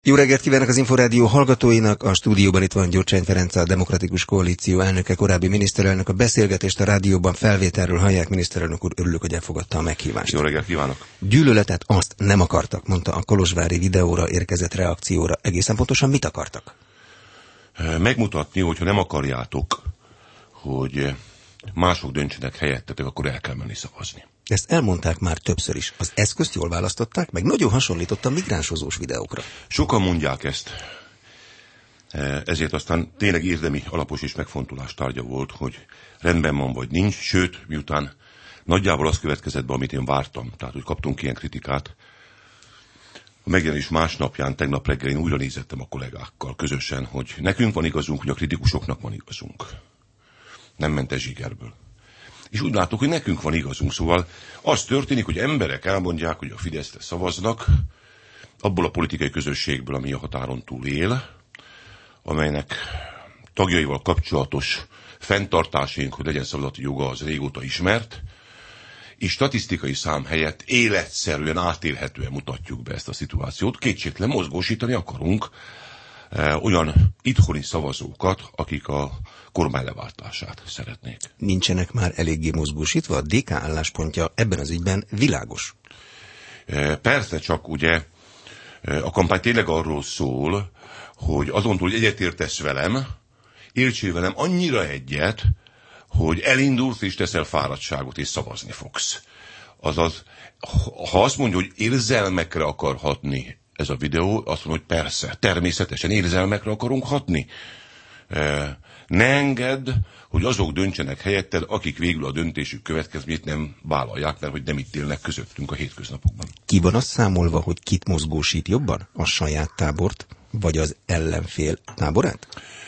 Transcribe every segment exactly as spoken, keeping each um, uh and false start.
Jó reggelt kívánok az Inforádió hallgatóinak, a stúdióban itt van Gyurcsány Ferenc, a Demokratikus Koalíció elnöke, korábbi miniszterelnök. A beszélgetést a rádióban felvételről hallják. Miniszterelnök úr, örülök, hogy elfogadta a meghívást. Jó reggelt kívánok! Gyűlöletet azt nem akartak, mondta a kolozsvári videóra érkezett reakcióra. Egészen pontosan mit akartak? Megmutatni, hogyha nem akarjátok, hogy mások döntsenek helyettetek, akkor el kell menni szavazni. Ezt elmondták már többször is. Az eszközt jól választották, meg nagyon hasonlított a migránsozós videókra. Sokan mondják ezt. Ezért aztán tényleg érdemi, alapos és megfontolás tárgya volt, hogy rendben van vagy nincs, sőt, miután nagyjából az következett be, amit én vártam, tehát hogy kaptunk ilyen kritikát, a megjelenés másnapján, tegnap reggel én újra nézettem a kollégákkal közösen, hogy nekünk van igazunk, hogy a kritikusoknak van igazunk. Nem ment ez zsigerből. És úgy látok, hogy nekünk van igazunk. Szóval az történik, hogy emberek elmondják, hogy a Fideszre szavaznak, abból a politikai közösségből, ami a határon túl él, amelynek tagjaival kapcsolatos fenntartásaink, hogy legyen szavazati joga, az régóta ismert, és statisztikai szám helyett életszerűen, átélhetően mutatjuk be ezt a szituációt. Kétségtelen mozgósítani akarunk e, olyan itthoni szavazókat, akik a kormány leváltását szeretnék. Nincsenek már eléggé mozgósítva? A dé ká álláspontja ebben az ügyben világos. E, persze, csak ugye e, a kampány tényleg arról szól, hogy azon túl, hogy egyetértesz velem, értsél velem annyira egyet, hogy elindulsz és teszel fáradtságot, és szavazni fogsz. Azaz, ha azt mondja, hogy érzelmekre akar hatni ez a videó, azt mondja, hogy persze, természetesen érzelmekre akarunk hatni. Ne engedd, hogy azok döntsenek helyetted, akik végül a döntésük következményét nem vállalják, mert hogy nem itt élnek közöttünk a hétköznapokban. Ki van azt számolva, hogy kit mozgósít jobban? A saját tábort, vagy az ellenfél táborát?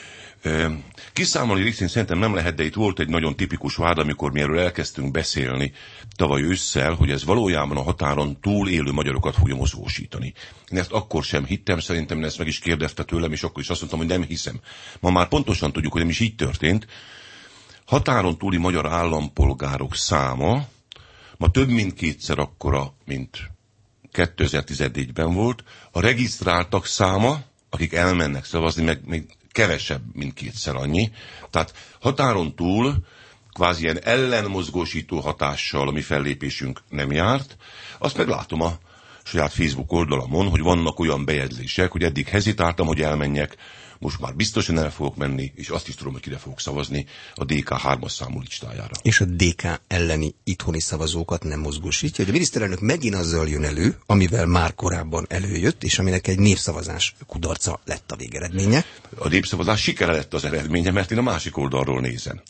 Kiszámolni részén szerintem nem lehet, de itt volt egy nagyon tipikus vád, amikor mi erről elkezdtünk beszélni tavaly ősszel, hogy ez valójában a határon túl élő magyarokat fogja mozgósítani. Én ezt akkor sem hittem, szerintem én ezt meg is kérdezte tőlem, és akkor is azt mondtam, hogy nem hiszem. Ma már pontosan tudjuk, hogy nem is így történt. Határon túli magyar állampolgárok száma ma több mint kétszer akkora, mint kétezer-tizennégyben volt. A regisztráltak száma, akik elmennek szavazni, meg még kevesebb, mint kétszer annyi. Tehát határon túl kvázi ilyen ellenmozgósító hatással a mi fellépésünk nem járt. Azt meg látom a saját Facebook oldalamon, hogy vannak olyan bejegyzések, hogy eddig hezitáltam, hogy elmenjek, most már biztosan el fogok menni, és azt is tudom, hogy kire fogok szavazni a dé ká hármas számú listájára. És a dé ká elleni itthoni szavazókat nem mozgósítja, hogy a miniszterelnök megint azzal jön elő, amivel már korábban előjött, és aminek egy népszavazás kudarca lett a végeredménye. A népszavazás sikere lett az eredménye, mert én a másik oldalról nézem.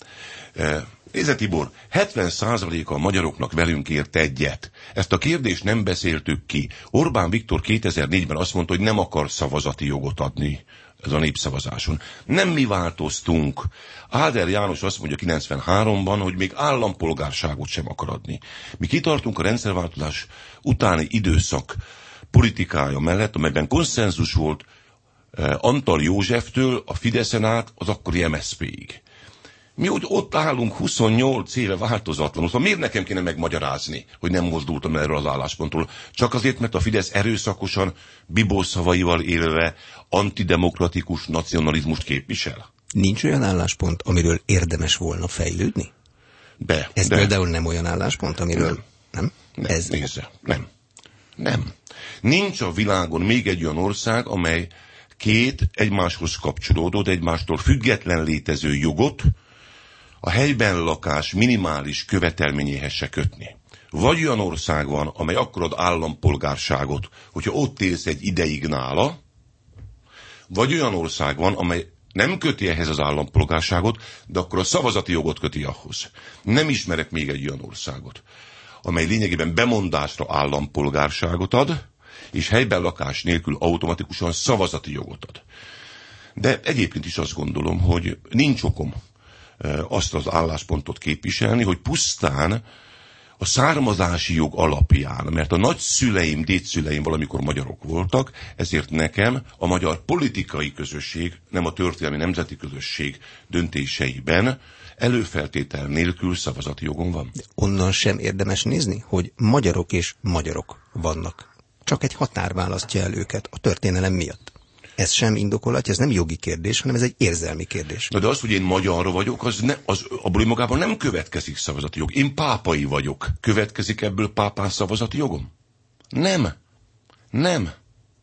Nézze, Tibor, hetven százaléka a magyaroknak velünk ért egyet. Ezt a kérdést nem beszéltük ki. Orbán Viktor kétezer-négyben azt mondta, hogy nem akar szavazati jogot adni ez a népszavazáson. Nem mi változtunk. Áder János azt mondja kilencvenháromban, hogy még állampolgárságot sem akar adni. Mi kitartunk a rendszerváltozás utáni időszak politikája mellett, amelyben konszenzus volt eh, Antal Józseftől a Fideszen át az akkori em es zé pé-ig. Mi úgy ott állunk huszonnyolc éve változatlanul. Szóval miért nekem kéne megmagyarázni, hogy nem mozdultam erről az álláspontról? Csak azért, mert a Fidesz erőszakosan, Bibó szavaival élve antidemokratikus nacionalizmust képvisel? Nincs olyan álláspont, amiről érdemes volna fejlődni? De. Ez de. például nem olyan álláspont, amiről... Nem? Nem, Ez... nézze, nem. Nem. Nincs a világon még egy olyan ország, amely két egymáshoz kapcsolódó, de egymástól független létező jogot a helyben lakás minimális követelményéhez se kötni. Vagy olyan ország van, amely akkor ad állampolgárságot, hogyha ott élsz egy ideig nála, vagy olyan ország van, amely nem köti ehhez az állampolgárságot, de akkor a szavazati jogot köti ahhoz. Nem ismerek még egy olyan országot, amely lényegében bemondásra állampolgárságot ad, és helyben lakás nélkül automatikusan szavazati jogot ad. De egyébként is azt gondolom, hogy nincs okom azt az álláspontot képviselni, hogy pusztán a származási jog alapján, mert a nagyszüleim, dédszüleim valamikor magyarok voltak, ezért nekem a magyar politikai közösség, nem a történelmi nemzeti közösség döntéseiben előfeltétel nélkül szavazati jogom van. De onnan sem érdemes nézni, hogy magyarok és magyarok vannak. Csak egy határ választja el őket a történelem miatt. Ez sem indokolatja, ez nem jogi kérdés, hanem ez egy érzelmi kérdés. Na de az, hogy én magyar vagyok, az, ne, az abból magában nem következik szavazati jog. Én pápai vagyok. Következik ebből pápán szavazati jogom? Nem. Nem.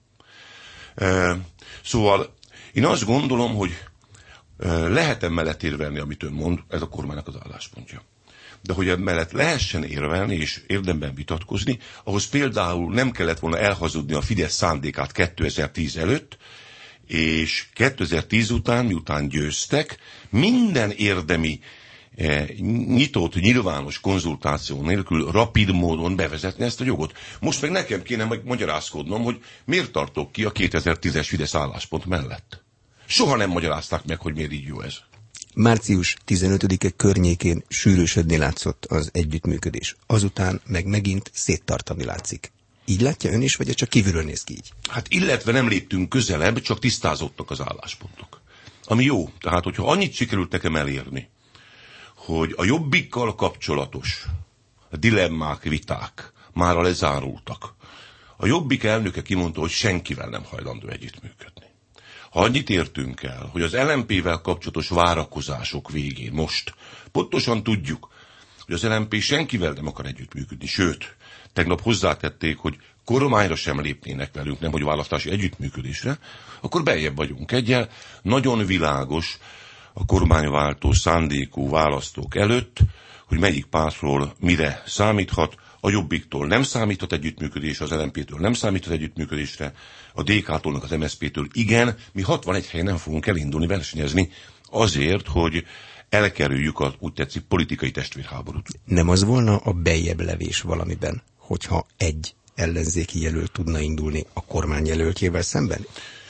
E, szóval én azt gondolom, hogy e, lehet emellett érvelni, amit ön mond, ez a kormánynak az álláspontja. De hogy emellett lehessen érvelni és érdemben vitatkozni, ahhoz például nem kellett volna elhazudni a Fidesz szándékát kétezer-tíz előtt, és kétezer-tíz után, miután győztek, minden érdemi eh, nyitott, nyilvános konzultáció nélkül rapid módon bevezetni ezt a jogot. Most meg nekem kéne meg magyarázkodnom, hogy miért tartok ki a kétezer-tízes Fidesz álláspont mellett. Soha nem magyarázták meg, hogy miért így jó ez. Március tizenötödike környékén sűrűsödni látszott az együttműködés. Azután meg megint széttartani látszik. Így látja ön is, vagy csak kívülről néz ki így? Hát illetve nem léptünk közelebb, csak tisztázottak az álláspontok. Ami jó, tehát hogyha annyit sikerült nekem elérni, hogy a Jobbikkal kapcsolatos dilemmák, viták mára lezárultak. A Jobbik elnöke kimondta, hogy senkivel nem hajlandó együttműködni. Ha annyit értünk el, hogy az el em pé-vel kapcsolatos várakozások végén most pontosan tudjuk, hogy az el em pé senkivel nem akar együttműködni, sőt, tegnap hozzátették, hogy kormányra sem lépnének velünk, nem hogy választási együttműködésre, akkor beljebb vagyunk egyel. Nagyon világos a kormányváltó szándékú választók előtt, hogy melyik pártról mire számíthat. A Jobbiktól nem számíthat együttműködés, az el em pé-től nem számíthat együttműködésre, a dé ká-tól, az em es zé pé-től igen, mi hatvanegy helyen nem fogunk elindulni versenyezni azért, hogy elkerüljük az úgy tetszik politikai testvérháborút. Nem az volna a beljebb levés valamiben, hogyha egy ellenzéki jelölt tudna indulni a kormány jelöltjével szemben?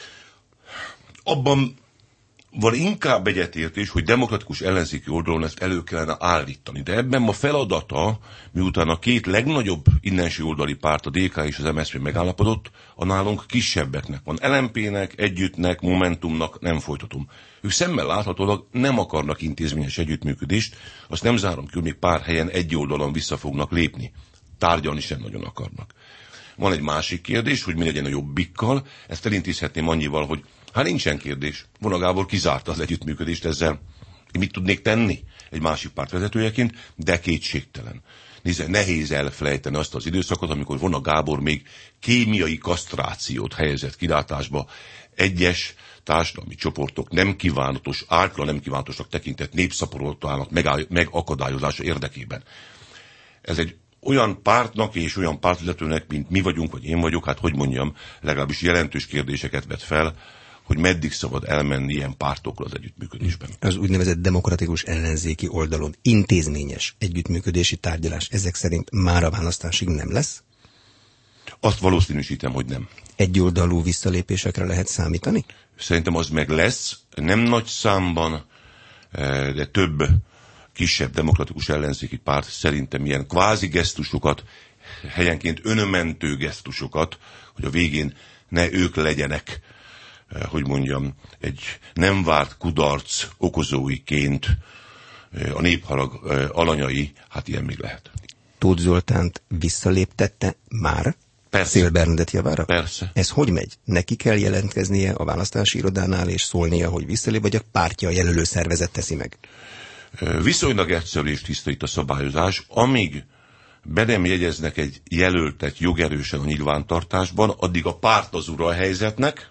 Abban van inkább egyetértés, hogy demokratikus ellenzéki oldalon ezt elő kellene állítani. De ebben ma feladata, miután a két legnagyobb innenső oldali párt, a dé ká és az em es zé pé megállapodott, a nálunk kisebbeknek van. el em pé-nek, Együttnek, Momentumnak nem folytatom. Ők szemmel láthatólag nem akarnak intézményes együttműködést, azt nem zárom ki, hogy még pár helyen egy oldalon vissza fognak lépni. Tárgyalni sem nagyon akarnak. Van egy másik kérdés, hogy mi legyen a Jobbikkal, ezt elintézhetném annyival, hogy hát nincsen kérdés. Vona Gábor kizárta az együttműködést ezzel. Én mit tudnék tenni egy másik párt vezetőjeként, de kétségtelen. Nézze, nehéz elfelejteni azt az időszakot, amikor Vona Gábor még kémiai kasztrációt helyezett kilátásba egyes társadalmi csoportok nem kívánatos, általán nem kívánatosnak tekintett népszaporodalmak megakadályozása érdekében. Ez egy olyan pártnak és olyan pártvezetőnek, mint mi vagyunk, vagy én vagyok, hát hogy mondjam, legalábbis jelentős kérdéseket vet fel, hogy meddig szabad elmenni ilyen pártokra az együttműködésben. Az úgynevezett demokratikus ellenzéki oldalon intézményes együttműködési tárgyalás ezek szerint már a választásig nem lesz? Azt valószínűsítem, hogy nem. Egyoldalú visszalépésekre lehet számítani? Szerintem az meg lesz, nem nagy számban, de több kisebb demokratikus ellenzéki párt szerintem ilyen kvázi gesztusokat, helyenként önmentő gesztusokat, hogy a végén ne ők legyenek, hogy mondjam, egy nem várt kudarc okozóiként a népharag alanyai, hát ilyen még lehet. Tóth Zoltánt visszaléptette már? Persze. Szél Bernadett javára? Persze. Ez hogy megy? Neki kell jelentkeznie a választási irodánál és szólnia, hogy visszalép, vagy a pártja, a jelölő szervezet teszi meg? Viszonylag egyszerű és tiszta itt a szabályozás. Amíg be nem jegyeznek egy jelöltet jogerősen a nyilvántartásban, addig a párt az ura a helyzetnek.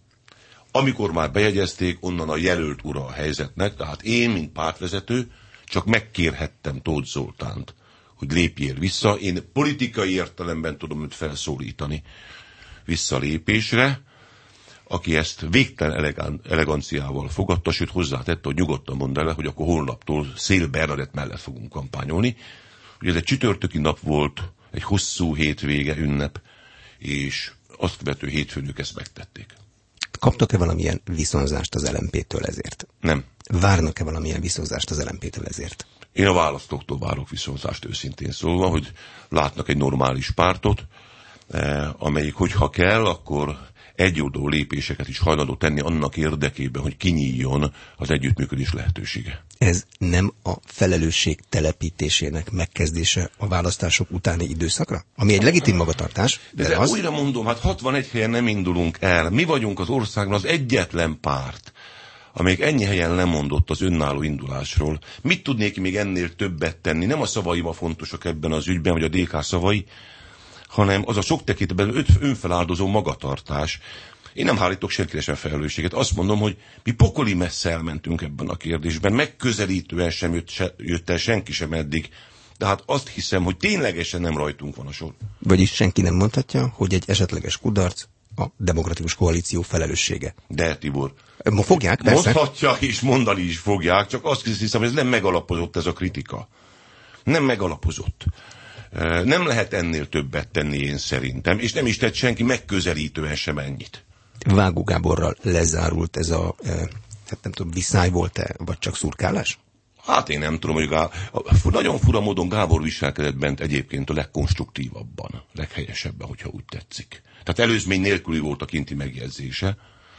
Amikor már bejegyezték, onnan a jelölt ura a helyzetnek, tehát én, mint pártvezető, csak megkérhettem Tóth Zoltánt, hogy lépjél vissza. Én politikai értelemben tudom őt felszólítani visszalépésre, aki ezt végtelen elegán, eleganciával fogadta, sőt hozzátette, hogy nyugodtan mondd el, hogy akkor holnaptól Szél Bernadett mellett fogunk kampányolni. Ugye ez egy csütörtöki nap volt, egy hosszú hétvége ünnep, és azt követő hétfőn ők ezt megtették. Kaptak-e valamilyen viszonzást az el em pé-től ezért? Nem. Várnak-e valamilyen viszonzást az el em pé-től ezért? Én a választóktól várok viszonzást őszintén szólva, hogy látnak egy normális pártot, eh, amelyik, hogyha kell, akkor egyoldalú lépéseket is hajlandó tenni annak érdekében, hogy kinyíljon az együttműködés lehetősége. Ez nem a felelősség telepítésének megkezdése a választások utáni időszakra? Ami egy legitim magatartás, de, de, de az... újra mondom, hát hatvanegy helyen nem indulunk el. Mi vagyunk az országban az egyetlen párt, amelyik ennyi helyen lemondott az önálló indulásról. Mit tudnék még ennél többet tenni? Nem a szavaim a fontosak ebben az ügyben, vagy a dé ká szavai, hanem az a sok tekintetben önfeláldozó magatartás. Én nem hárítok senkire sem felelősséget. Azt mondom, hogy mi pokoli messze elmentünk ebben a kérdésben. Megközelítően sem jött, se, jött el senki sem eddig. Tehát azt hiszem, hogy ténylegesen nem rajtunk van a sor. Vagyis senki nem mondhatja, hogy egy esetleges kudarc a demokratikus koalíció felelőssége. De, Tibor, Ma fogják, persze. mondhatja és mondani is fogják, csak azt hiszem, hogy ez nem megalapozott ez a kritika. Nem megalapozott. Nem lehet ennél többet tenni én szerintem, és nem is tett senki megközelítően sem ennyit. Vágó Gáborral lezárult ez a, hát nem tudom, viszály volt-e, vagy csak szurkálás? Hát én nem tudom, hogy Gá... nagyon fura módon Gábor viselkedett bent egyébként a legkonstruktívabban, leghelyesebben, hogyha úgy tetszik. Tehát előzmény nélküli volt a kinti megjegyzése.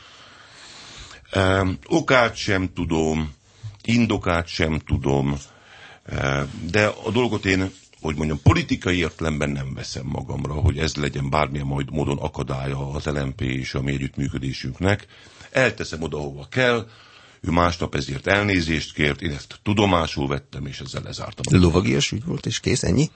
Um, okát sem tudom, indokát sem tudom, um, de a dolgot én, hogy mondjam, politikai értelemben nem veszem magamra, hogy ez legyen bármilyen majd módon akadálya az el em pé és a mi együttműködésünknek. Elteszem oda, hova kell, ő másnap ezért elnézést kért, én ezt tudomásul vettem, és ezzel lezártam. Lovagias ügy volt, és kész, ennyi?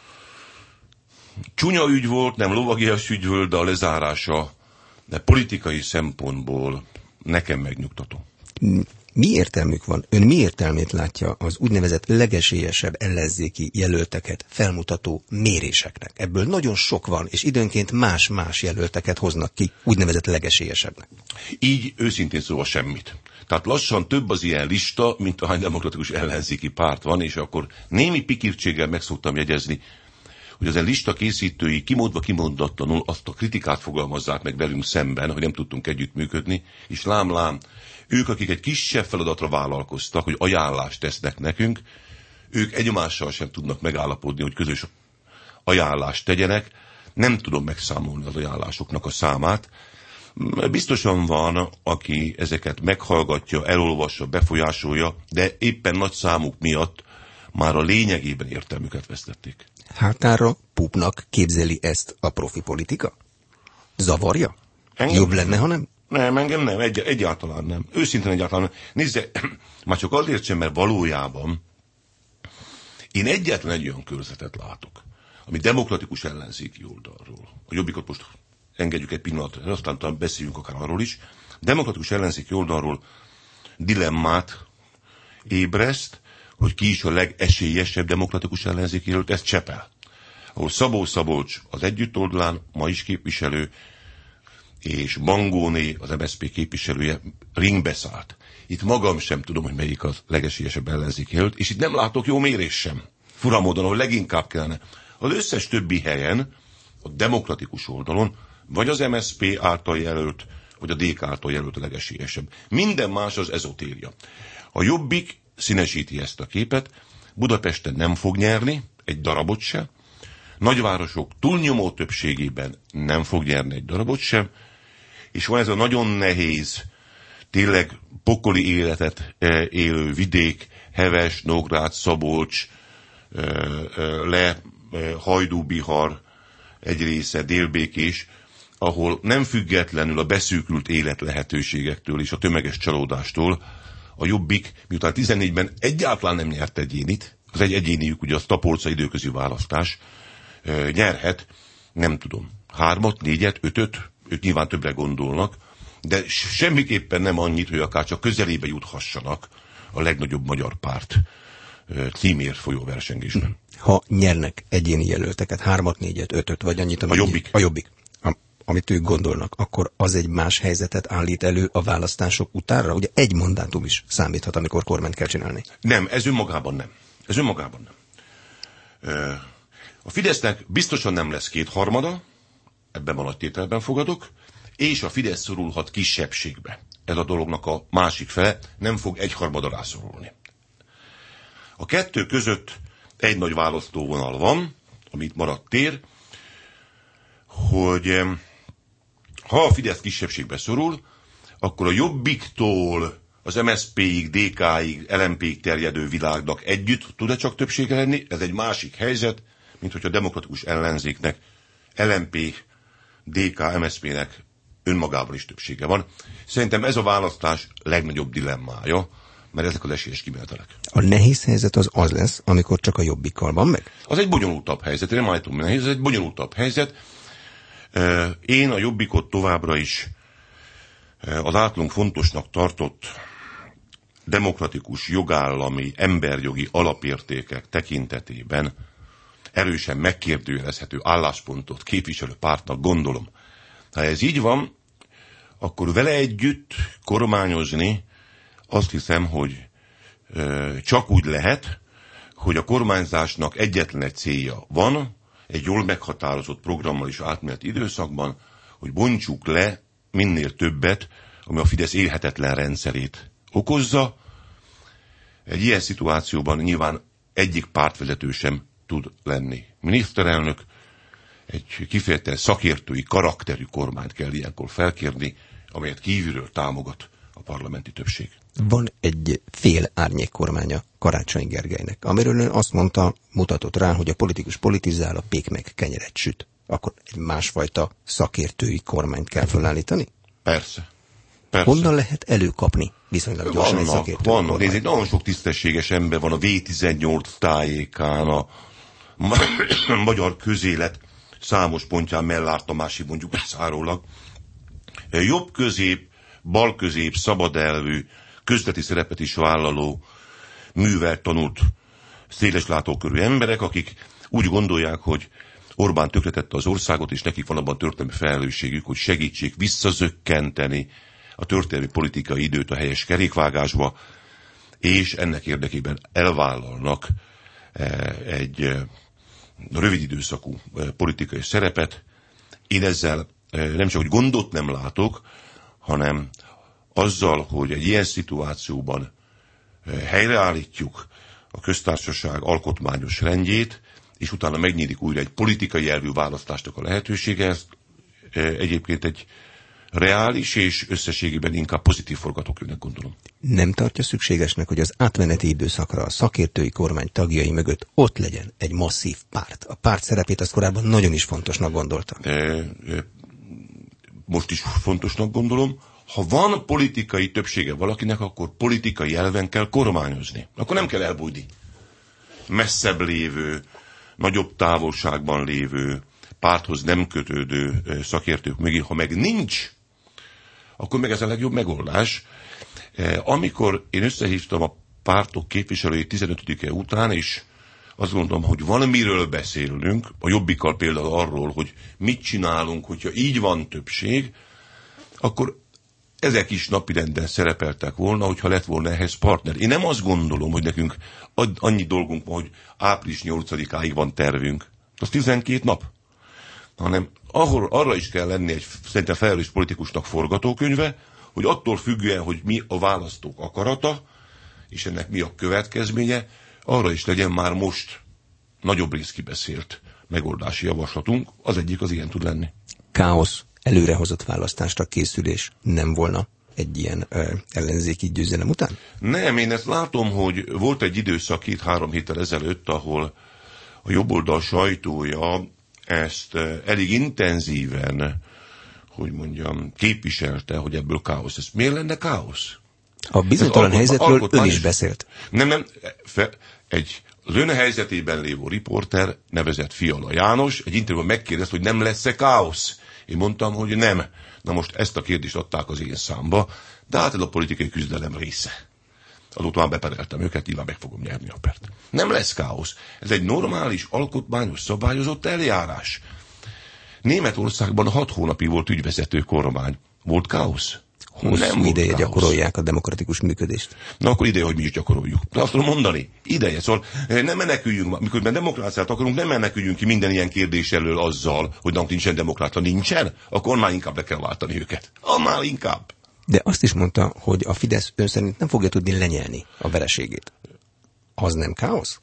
Csúnya ügy volt, nem lovagias ügy volt, de a lezárása de politikai szempontból nekem megnyugtató. Mi értelmük van? Ön mi értelmét látja az úgynevezett legesélyesebb ellenzéki jelölteket felmutató méréseknek? Ebből nagyon sok van, és időnként más-más jelölteket hoznak ki úgynevezett legesélyesebbnek. Így őszintén szóval semmit. Tehát lassan több az ilyen lista, mint ahány demokratikus ellenzéki párt van, és akkor némi pikirtséggel meg szoktam jegyezni, hogy az a lista készítői kimondva kimondatlanul azt a kritikát fogalmazzák meg velünk szemben, hogy nem tudtunk együttműködni, és lám-lám, ők, akik egy kisebb feladatra vállalkoztak, hogy ajánlást tesznek nekünk, ők egymással sem tudnak megállapodni, hogy közös ajánlást tegyenek. Nem tudom megszámolni az ajánlásoknak a számát. Biztosan van, aki ezeket meghallgatja, elolvassa, befolyásolja, de éppen nagy számuk miatt már a lényegében értelmüket vesztették. Hátára pupnak képzeli ezt a profi politika? Zavarja? Engem? Jobb lenne, ha nem? Nem, engem nem, egy, egyáltalán nem. Őszintén egyáltalán nem. Nézze, már csak azért sem, mert valójában én egyetlen egy olyan körzetet látok, ami demokratikus ellenzéki oldalról. A Jobbikot most engedjük egy pillanatra, aztán talán beszéljünk akár arról is. Demokratikus ellenzéki oldalról dilemmát ébreszt, hogy ki is a legesélyesebb demokratikus ellenzéki jelölt, ez Csepel. Ahol Szabó Szabolcs az Együtt oldalán, ma is képviselő, és Bangóné, az em es zé pé képviselője ringbe szállt. Itt magam sem tudom, hogy melyik az legesélyesebb ellenzéki jelölt, és itt nem látok jó mérés sem. Fura módon, ahol leginkább kellene. Az összes többi helyen, a demokratikus oldalon, vagy az em es zé pé által jelölt, vagy a dé ká által jelölt a legesélyesebb. Minden más az ezotéria. A Jobbik színesíti ezt a képet, Budapesten nem fog nyerni, egy darabot sem, nagyvárosok túlnyomó többségében nem fog nyerni egy darabot sem, és van ez a nagyon nehéz, tényleg pokoli életet élő vidék, Heves, Nógrád, Szabolcs, Le, Hajdú-Bihar, egy része, Délbékés, ahol nem függetlenül a beszűkült élet lehetőségektől és a tömeges csalódástól a Jobbik, miután tizennégyben egyáltalán nem nyert egyénit, az egy egyéniük, ugye az Tapolca időközi választás, nyerhet, nem tudom, hármat, négyet, ötöt, ők nyilván többre gondolnak, de semmiképpen nem annyit, hogy akár csak közelébe juthassanak a legnagyobb magyar párt címért folyó versengésben. Ha nyernek egyéni jelölteket, hármat, négyet, ötöt, vagy annyit, a Jobbik. A Jobbik. A, amit ők gondolnak, akkor az egy más helyzetet állít elő a választások utánra? Ugye egy mandátum is számíthat, amikor kormányt kell csinálni. Nem, ez önmagában nem. Ez önmagában nem. A Fidesznek biztosan nem lesz kétharmada, ebben a nagy tételben fogadok, és a Fidesz szorulhat kisebbségbe. Ez a dolognak a másik fele, nem fog egyharmada rászorulni. A kettő között egy nagy választóvonal van, amit maradt tér, hogy ha a Fidesz kisebbségbe szorul, akkor a Jobbiktól az em es zé pé-ig, dé ká-ig, el em pé-ig terjedő világnak együtt tud-e csak többsége lenni? Ez egy másik helyzet, mint hogyha a demokratikus ellenzéknek, el em pé, dé ká, em es zé pé-nek önmagában is többsége van. Szerintem ez a választás legnagyobb dilemmája, mert ezek az esélyes kimenetelek. A nehéz helyzet az az lesz, amikor csak a Jobbikkal van meg? Az egy bonyolultabb helyzet, én nem állítom, nehéz, ez egy bonyolultabb helyzet. Én a Jobbikot továbbra is az általunk fontosnak tartott demokratikus, jogállami, emberjogi alapértékek tekintetében erősen megkérdőjelezhető álláspontot képviselő pártnak gondolom. Ha ez így van, akkor vele együtt kormányozni azt hiszem, hogy ö, csak úgy lehet, hogy a kormányzásnak egyetlen egy célja van, egy jól meghatározott programmal is átmeneti időszakban, hogy bontsuk le minél többet, ami a Fidesz élhetetlen rendszerét okozza. Egy ilyen szituációban nyilván egyik pártvezető sem tud lenni miniszterelnök, egy kifejezetten szakértői, karakterű kormányt kell ilyenkor felkérni, amelyet kívülről támogat a parlamenti többség. Van egy fél árnyék kormánya Karácsony Gergelynek, amiről ön azt mondta, mutatott rá, hogy a politikus politizál, a pék meg kenyeret süt. Akkor egy másfajta szakértői kormányt kell felállítani? Persze. Persze. Honnan lehet előkapni viszonylag gyorsan egy szakértői vannak, kormányt? nézzék, nagyon sok tisztességes ember van a vé tizennyolc tájékán, a magyar közélet számos pontján mellártamási mondjuk beszárólag. Jobb-közép, bal-közép, szabadelvű, közleti szerepet is vállaló, művelt, tanult, széles látókörű emberek, akik úgy gondolják, hogy Orbán tönkretette az országot, és nekik van abban történelmi felelősségük, hogy segítsék visszazökkenteni a történelmi politikai időt a helyes kerékvágásba, és ennek érdekében elvállalnak egy rövid időszakú politikai szerepet. Én ezzel nem csak hogy gondot nem látok, hanem azzal, hogy egy ilyen szituációban helyreállítjuk a köztársaság alkotmányos rendjét, és utána megnyílik újra egy politikai elvű választásnak a lehetősége, ez egyébként egy reális és összességében inkább pozitív forgatókönyvnek gondolom. Nem tartja szükségesnek, hogy az átmeneti időszakra a szakértői kormány tagjai mögött ott legyen egy masszív párt? A párt szerepét azt korábban nagyon is fontosnak gondolta. Most is fontosnak gondolom. Ha van politikai többsége valakinek, akkor politikai elven kell kormányozni. Akkor nem kell elbújni. Messzebb lévő, nagyobb távolságban lévő, párthoz nem kötődő szakértők mögé, ha meg nincs, akkor meg ez a legjobb megoldás. Amikor én összehívtam a pártok képviselői tizenötödike után, és azt gondolom, hogy van miről beszélnünk, a Jobbikkal például arról, hogy mit csinálunk, hogyha így van többség, akkor ezek is napirenden szerepeltek volna, hogyha lett volna ehhez partner. Én nem azt gondolom, hogy nekünk annyi dolgunk van, hogy április nyolcadikáig van tervünk. Az tizenkét nap. Hanem ahol, arra is kell lenni egy szerintem felelős politikusnak forgatókönyve, hogy attól függően, hogy mi a választók akarata, és ennek mi a következménye, arra is legyen már most nagyobb rész kibeszélt megoldási javaslatunk. Az egyik az ilyen tud lenni. Káosz, előrehozott választásra készülés nem volna egy ilyen ö, ellenzéki győzelem után? Nem, én ezt látom, hogy volt egy időszak két-három héttel ezelőtt, ahol a jobboldal sajtója ezt elég intenzíven, hogy mondjam, képviselte, hogy ebből káosz. Ez miért lenne káosz? A bizonytalan helyzetről ön is beszélt. Nem, nem. Fe, egy az ön helyzetében lévő riporter, nevezett Fiala János, egy interjúban megkérdezte, hogy nem lesz-e káosz. Én mondtam, hogy nem. Na most ezt a kérdést adták az én számba, de hát ez a politikai küzdelem része. Azóta már bepereltem őket, nyilván meg fogom nyerni a pert. Nem lesz káosz. Ez egy normális, alkotmányos, szabályozott eljárás. Németországban hat hónapig volt ügyvezető kormány. Volt káosz? Hosszú ideje káosz. Gyakorolják a demokratikus működést. Na akkor ideje, hogy mi is gyakoroljuk. De azt tudom mondani, ideje. Szóval nem meneküljünk, miközben demokráciát akarunk, nem meneküljünk ki minden ilyen kérdés elől azzal, hogy nem nincsen demokráta. Nincsen? Akkor már inkább le kell váltani őket. Annál inkább. De azt is mondta, hogy a Fidesz ön szerint nem fogja tudni lenyelni a vereségét. Az nem káosz?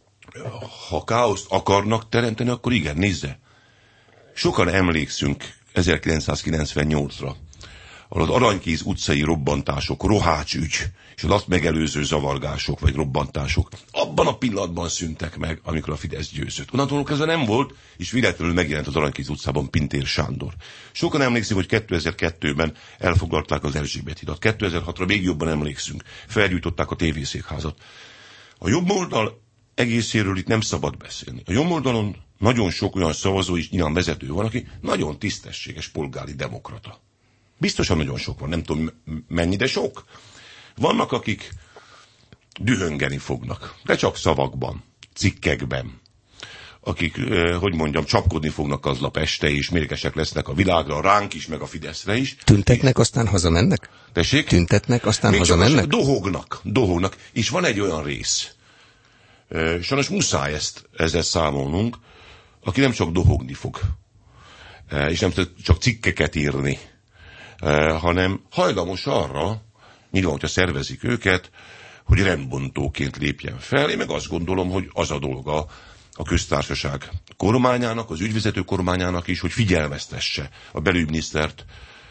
Ha káoszt akarnak teremteni, akkor igen, nézze. Sokan emlékszünk ezerkilencszázkilencvennyolcra, ahol az Aranykéz utcai robbantások, Rohács ügy, és az azt megelőző zavargások, vagy robbantások abban a pillanatban szűntek meg, amikor a Fidesz győzött. Onnantól kezdve nem volt, és véletlenül megjelent az Aranykéz utcában Pintér Sándor. Sokan emlékszünk, hogy kétezer-kettőben elfoglalták az Erzsébet hidat. kétezer-hatra még jobban emlékszünk. Felgyújtották a tévészékházat. A jobb oldal egészéről itt nem szabad beszélni. A jobb oldalon nagyon sok olyan szavazó és nyilván vezető van, aki nagyon tisztességes polgári demokrata. Biztosan nagyon sok van, nem tudom mennyi, de sok. Vannak, akik dühöngeni fognak, de csak szavakban, cikkekben. Akik, eh, hogy mondjam, csapkodni fognak aznap este, és mérgesek lesznek a világra, ránk is, meg a Fideszre is. Tüntetnek, aztán hazamennek? Tessék? Tüntetnek, aztán még hazamennek? Dohognak, dohognak. És van egy olyan rész, eh, sajnos muszáj ezt, ezzel számolnunk, aki nem csak dohogni fog, eh, és nem csak cikkeket írni, eh, hanem hajlamos arra, nyilván, hogyha szervezik őket, hogy rendbontóként lépjen fel. Én meg azt gondolom, hogy az a dolga a köztársaság kormányának, az ügyvezető kormányának is, hogy figyelmeztesse a belügyminisztert,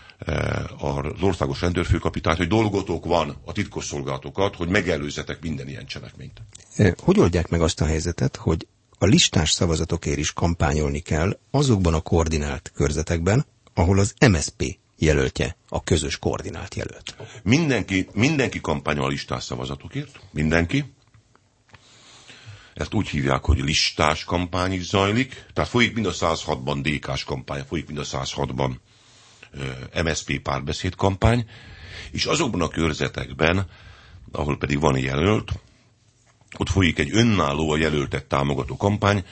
az országos rendőrfőkapitányt, hogy dolgotok van a titkosszolgálatokat, hogy megelőzzetek minden ilyen cselekményt. Hogy oldják meg azt a helyzetet, hogy a listás szavazatokért is kampányolni kell azokban a koordinált körzetekben, ahol az em es zé pé jelöltje a közös koordinált jelölt? Mindenki, mindenki kampányol a listás szavazatokért. Mindenki. Ezt úgy hívják, hogy listás kampány is zajlik. Tehát folyik mind a száz hatban dé ká-s kampány, folyik mind a száz hatban em es zé pé párbeszéd kampány. És azokban a körzetekben, ahol pedig van jelölt, ott folyik egy önálló a jelöltet támogató kampány.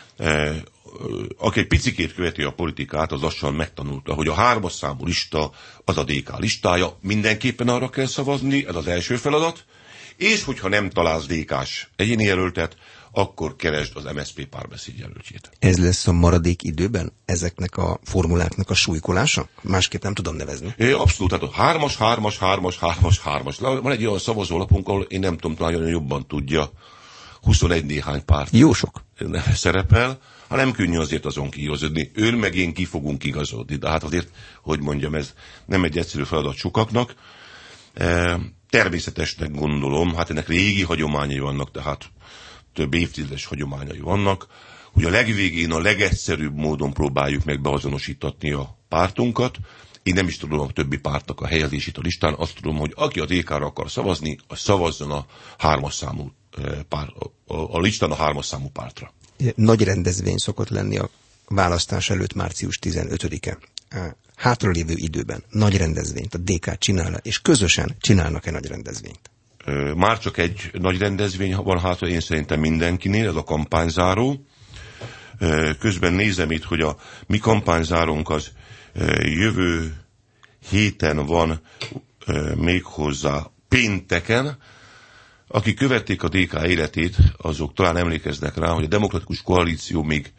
Aki egy picikét követi a politikát, az lassan megtanulta, hogy a hármas számú lista az a dé ká listája, mindenképpen arra kell szavazni, ez az első feladat, és hogyha nem találsz dé ká-s egyéni jelöltet, akkor keresd az em es zé pé párbeszéd jelöltjét. Ez lesz a maradék időben ezeknek a formuláknak a súlykolása? Másképp nem tudom nevezni. É, abszolút, tehát hármas, hármas, hármas, hármas, hármas. Van egy olyan szavazólapunk, ahol én nem tudom, talán jobban tudja, huszonegy néhány párt. Jó sok. Szerepel. Ha nem könnyű azért azon kiigazodni. Ő meg én ki fogunk igazodni. De hát azért, hogy mondjam, ez nem egy egyszerű feladat sokaknak. E, természetesnek gondolom, hát ennek régi hagyományai vannak, tehát több évtizedes hagyományai vannak, hogy a legvégén a legegyszerűbb módon próbáljuk meg beazonosítatni a pártunkat. Én nem is tudom a többi pártnak a helyezését a listán, azt tudom, hogy aki a dé ká-ra akar szavazni, az szavazzon a hármas számú pár, a, a listán a hármas számú pártra. Nagy rendezvény szokott lenni a választás előtt március tizenötödike. Hátralévő időben nagy rendezvényt a dé ká csinál, és közösen csinálnak-e nagy rendezvényt? Már csak egy nagy rendezvény van hátra, én szerintem mindenkinél, ez a kampányzáró. Közben nézem itt, hogy a mi kampányzárónk az jövő héten van, méghozzá pénteken. Akik követték a dé ká életét, azok talán emlékeznek rá, hogy a Demokratikus Koalíció még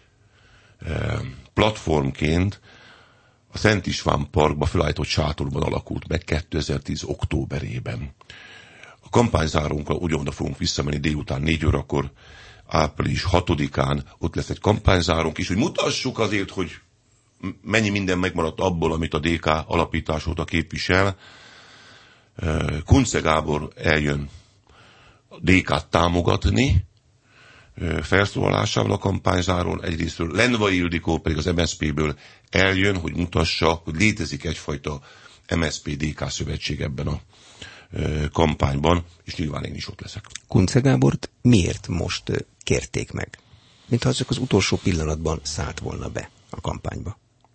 platformként a Szent István Parkba felállított sátorban alakult meg kétezer-tíz októberében. A kampányzárónkra ugyanoda fogunk visszamenni délután négy órakor, április hatodikán ott lesz egy kampányzárunk is, hogy mutassuk azért, hogy mennyi minden megmaradt abból, amit a dé ká alapítás óta képvisel. Kunce Gábor eljön dé ká-t támogatni felszólalásával a kampányzáron, egyrésztről Lenvai Ildikó pedig az em es zé pé-ből eljön, hogy mutassa, hogy létezik egyfajta em es zé pé-dé ká szövetség ebben a kampányban, és nyilván én is ott leszek. Kunce Gábort miért most kérték meg? Mintha csak az utolsó pillanatban szállt volna be a kampányba.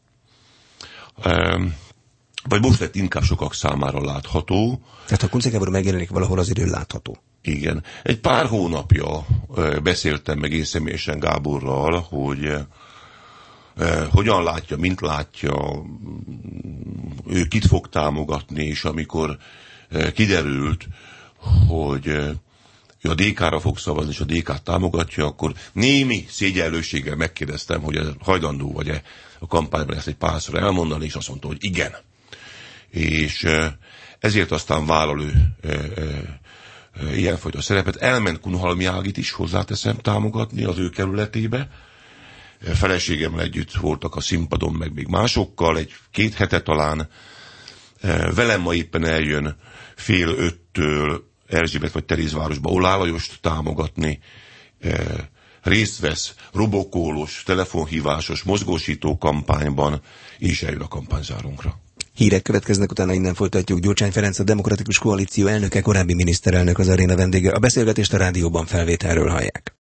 Um, vagy most lett inkább sokak számára látható. Tehát ha Kunce Gábor megjelenik valahol, azért ő látható. Igen. Egy pár hónapja beszéltem meg én személyesen Gáborral, hogy eh, hogyan látja, mint látja, ő kit fog támogatni, és amikor eh, kiderült, hogy eh, ő a dé ká-ra fog szavazni, és a dé ká-t támogatja, akkor némi szégyellőséggel megkérdeztem, hogy hajlandó vagy-e a kampányban ezt egy párszor elmondani, és azt mondta, hogy igen. És eh, ezért aztán vállal ő eh, eh, ilyenfajta szerepet. Elment Kunhalmi Ágit is hozzáteszem támogatni az ő kerületébe. feleségemmel együtt voltak a színpadon, meg még másokkal, egy két hete talán. Velem ma éppen eljön fél öttől Erzsébet vagy Terézvárosba Oláh Lajost támogatni, részt vesz robokólos, telefonhívásos, mozgósító kampányban, és eljön a kampányzárunkra. Hírek következnek, utána innen folytatjuk. Gyurcsány Ferenc, a Demokratikus Koalíció elnöke, korábbi miniszterelnök az aréna vendége. A beszélgetést a rádióban felvételről hallják.